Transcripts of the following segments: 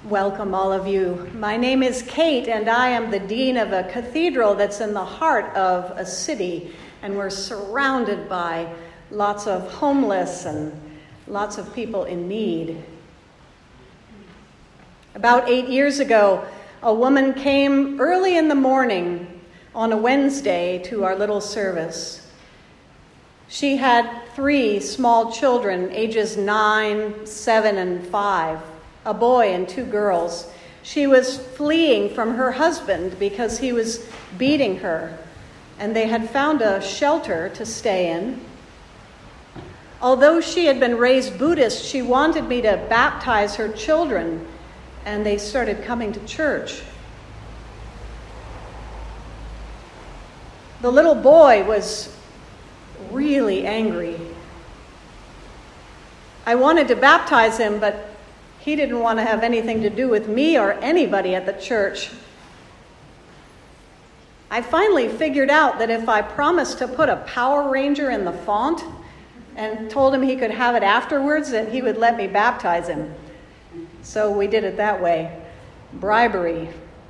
Welcome, all of you. My name is Kate, and I am the dean of a cathedral that's in the heart of a city, and we're surrounded by lots of homeless and lots of people in need. About 8 years ago, a woman came early in the morning on a Wednesday to our little service. She had 3 small children, ages 9, 7, and 5. A boy and 2 girls. She was fleeing from her husband because he was beating her, and they had found a shelter to stay in. Although she had been raised Buddhist, she wanted me to baptize her children, and they started coming to church. The little boy was really angry. I wanted to baptize him, but he didn't want to have anything to do with me or anybody at the church. I finally figured out that if I promised to put a Power Ranger in the font and told him he could have it afterwards, that he would let me baptize him. So we did it that way. Bribery.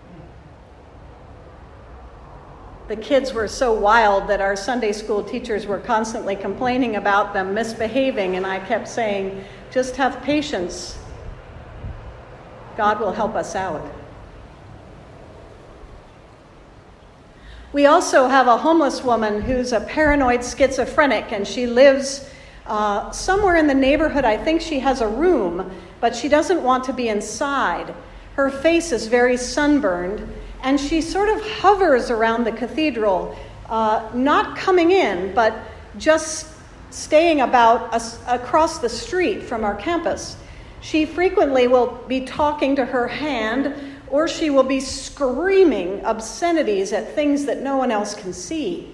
The kids were so wild that our Sunday school teachers were constantly complaining about them misbehaving, and I kept saying, just have patience. God will help us out. We also have a homeless woman who's a paranoid schizophrenic, and she lives somewhere in the neighborhood. I think she has a room, but she doesn't want to be inside. Her face is very sunburned, and she sort of hovers around the cathedral, not coming in, but just staying about across the street from our campus. She frequently will be talking to her hand, or she will be screaming obscenities at things that no one else can see.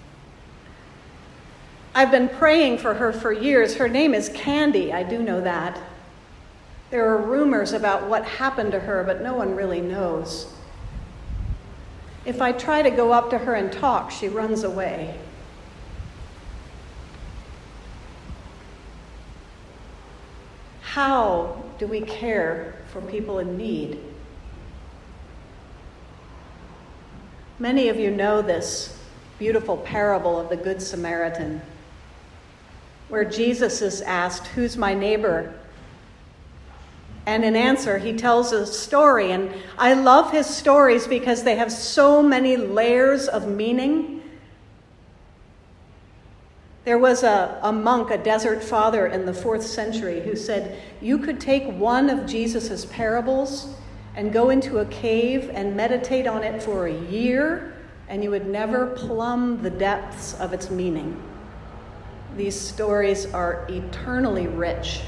I've been praying for her for years. Her name is Candy, I do know that. There are rumors about what happened to her, but no one really knows. If I try to go up to her and talk, she runs away. How do we care for people in need? Many of you know this beautiful parable of the Good Samaritan, where Jesus is asked, "Who's my neighbor?" And in answer, he tells a story. And I love his stories because they have so many layers of meaning. There was a monk, a desert father in the 4th century, who said, you could take one of Jesus's parables and go into a cave and meditate on it for a year, and you would never plumb the depths of its meaning. These stories are eternally rich.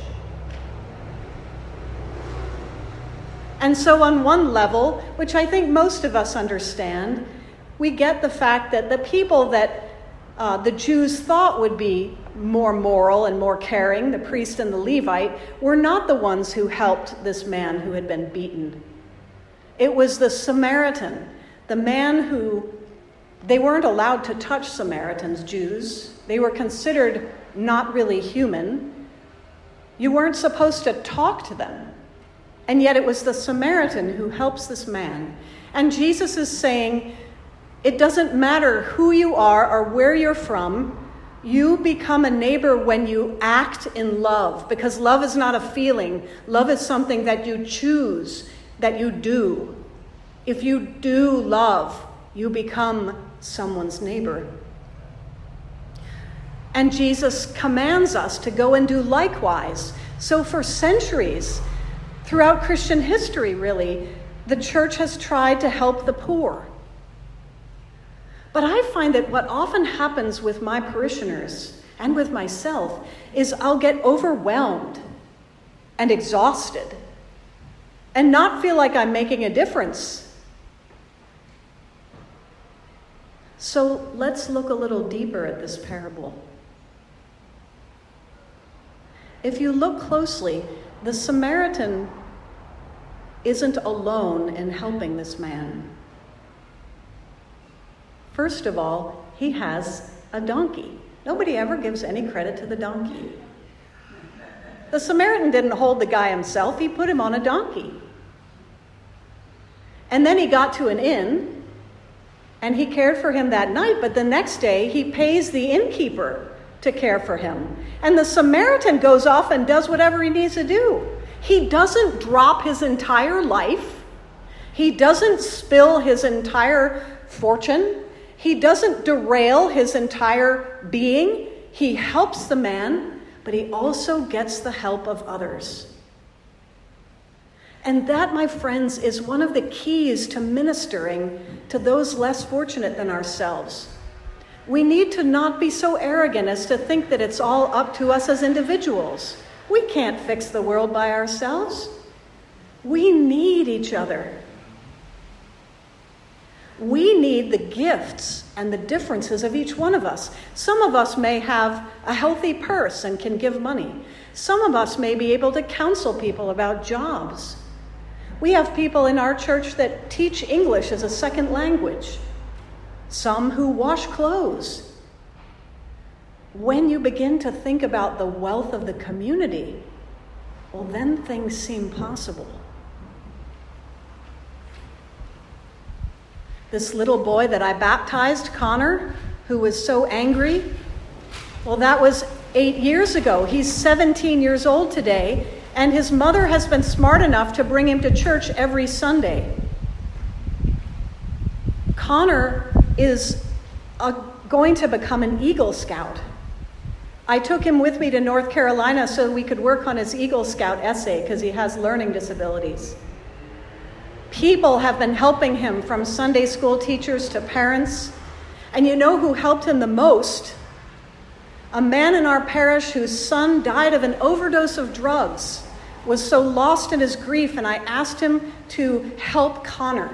And so on one level, which I think most of us understand, we get the fact that the people that the Jews thought would be more moral and more caring, the priest and the Levite, were not the ones who helped this man who had been beaten. It was the Samaritan, the man who, they weren't allowed to touch Samaritans, Jews. They were considered not really human. You weren't supposed to talk to them. And yet it was the Samaritan who helps this man. And Jesus is saying, it doesn't matter who you are or where you're from. You become a neighbor when you act in love, because love is not a feeling. Love is something that you choose, that you do. If you do love, you become someone's neighbor. And Jesus commands us to go and do likewise. So for centuries, throughout Christian history, really, the church has tried to help the poor. But I find that what often happens with my parishioners and with myself is I'll get overwhelmed and exhausted and not feel like I'm making a difference. So let's look a little deeper at this parable. If you look closely, the Samaritan isn't alone in helping this man. First of all, he has a donkey. Nobody ever gives any credit to the donkey. The Samaritan didn't hold the guy himself. He put him on a donkey. And then he got to an inn, and he cared for him that night, but the next day he pays the innkeeper to care for him. And the Samaritan goes off and does whatever he needs to do. He doesn't drop his entire life. He doesn't spill his entire fortune. He doesn't derail his entire being. He helps the man, but he also gets the help of others. And that, my friends, is one of the keys to ministering to those less fortunate than ourselves. We need to not be so arrogant as to think that it's all up to us as individuals. We can't fix the world by ourselves. We need each other. We need the gifts and the differences of each one of us. Some of us may have a healthy purse and can give money. Some of us may be able to counsel people about jobs. We have people in our church that teach English as a second language. Some who wash clothes. When you begin to think about the wealth of the community, well, then things seem possible. This little boy that I baptized, Connor, who was so angry, well, that was 8 years ago. He's 17 years old today, and his mother has been smart enough to bring him to church every Sunday. Connor is going to become an Eagle Scout. I took him with me to North Carolina so we could work on his Eagle Scout essay because he has learning disabilities. People have been helping him, from Sunday school teachers to parents. And you know who helped him the most? A man in our parish whose son died of an overdose of drugs, was so lost in his grief, and I asked him to help Connor.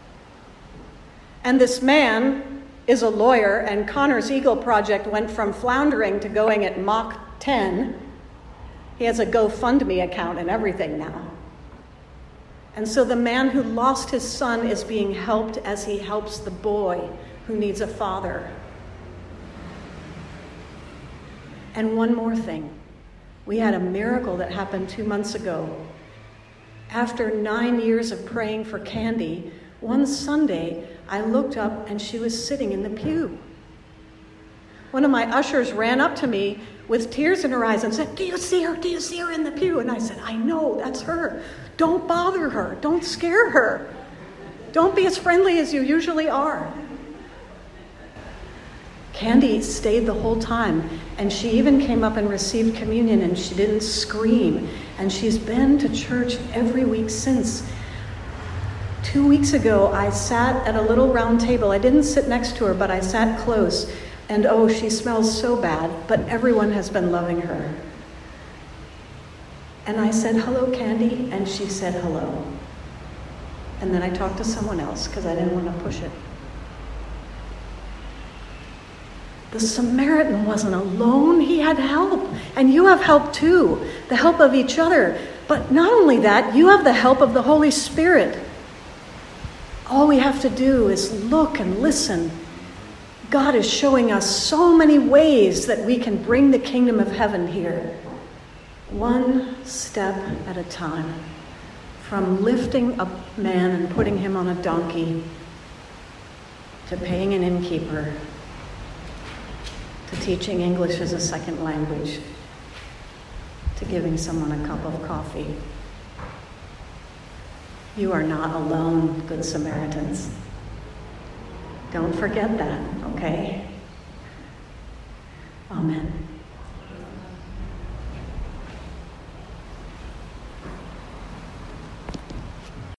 And this man is a lawyer, and Connor's Eagle Project went from floundering to going at Mach 10. He has a GoFundMe account and everything now. And so the man who lost his son is being helped as he helps the boy who needs a father. And one more thing. We had a miracle that happened 2 months ago. After 9 years of praying for Candy, one Sunday I looked up and she was sitting in the pew. One of my ushers ran up to me with tears in her eyes and said, "Do you see her? Do you see her in the pew?" And I said, "I know, that's her. Don't bother her. Don't scare her. Don't be as friendly as you usually are." Candy stayed the whole time, and she even came up and received communion, and she didn't scream. And she's been to church every week since. 2 weeks ago, I sat at a little round table. I didn't sit next to her, but I sat close. And oh, she smells so bad, but everyone has been loving her. And I said, "Hello, Candy," and she said hello. And then I talked to someone else because I didn't want to push it. The Samaritan wasn't alone. He had help. And you have help too, the help of each other. But not only that, you have the help of the Holy Spirit. All we have to do is look and listen. God is showing us so many ways that we can bring the kingdom of heaven here. One step at a time. From lifting a man and putting him on a donkey, to paying an innkeeper, to teaching English as a second language, to giving someone a cup of coffee. You are not alone, Good Samaritans. Don't forget that, okay? Amen.